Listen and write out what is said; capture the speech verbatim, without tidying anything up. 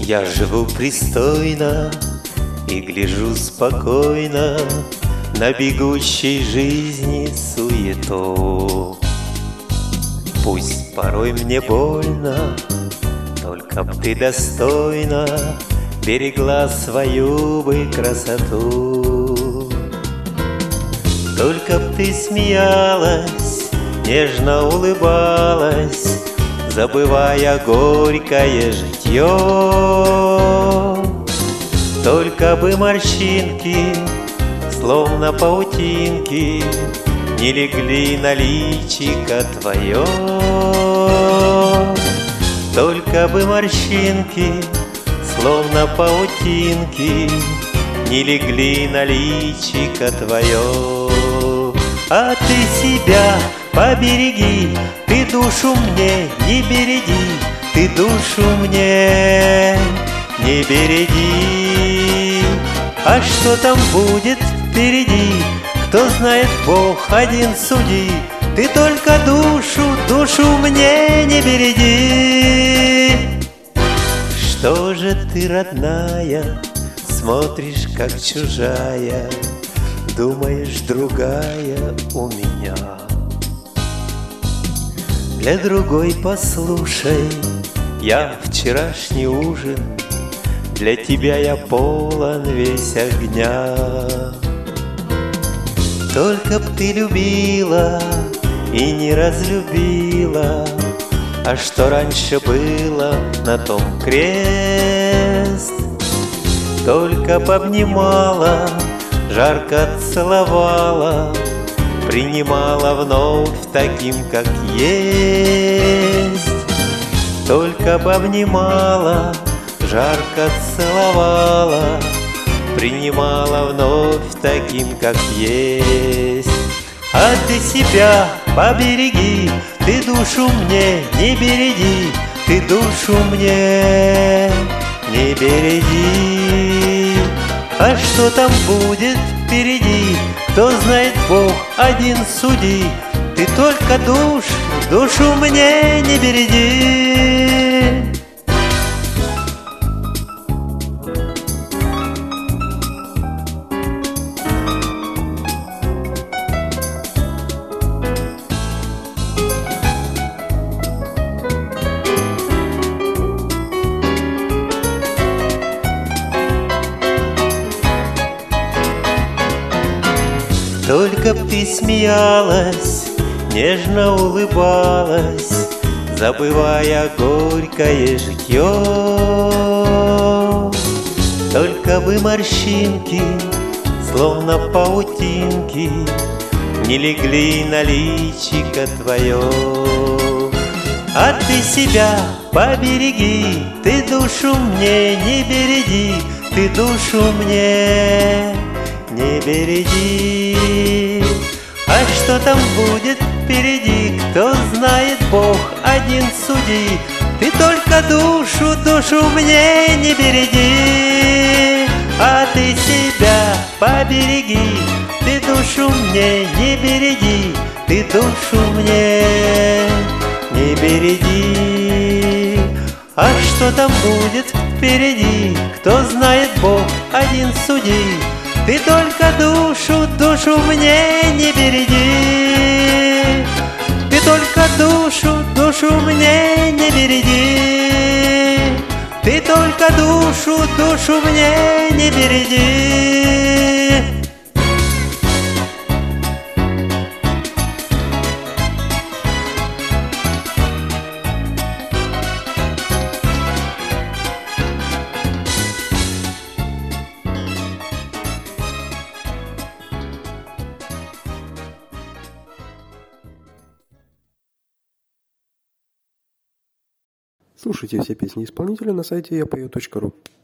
Я живу пристойно и гляжу спокойно на бегущей жизни суету. Пусть порой мне больно, только б ты достойно берегла свою бы красоту. Только б ты смеялась, нежно улыбалась, забывая горькое житье. Только бы морщинки, словно паутинки, не легли на личико твое. Только бы морщинки, словно паутинки, не легли на личико твое. А ты себя побереги, ты душу мне не береги, ты душу мне не береги. А что там будет впереди, кто знает, Бог один суди. Ты только душу, душу мне не береги. Что же ты, родная, смотришь, как чужая, думаешь, другая у меня? Для другой послушай, я вчерашний ужин, для тебя я полон весь огня. Только б ты любила и не разлюбила, а что раньше было, на том крест. Только б обнимала, жарко целовала, принимала вновь таким, как есть. Только б обнимала, жарко целовала, принимала вновь таким, как есть. А ты себя побереги, ты душу мне не береги, ты душу мне не береги. А что там будет впереди, кто знает, Бог один суди. Ты только душу, душу мне не береги. Только б ты смеялась, нежно улыбалась, забывая горькое житье. Только бы морщинки, словно паутинки, не легли на личико твое. А ты себя побереги, ты душу мне не береги, ты душу мне не береги. А что там будет впереди, кто знает, Бог один суди. Ты только душу, душу мне не береги. А ты себя побереги, ты душу мне не береги, ты душу мне не береги. А что там будет впереди, кто знает, Бог один суди. Ты только душу, душу мне не береги. Ты только душу, душу мне не береги. Ты только душу, душу мне не береги. Слушайте все песни исполнителя на сайте я пою точка ру.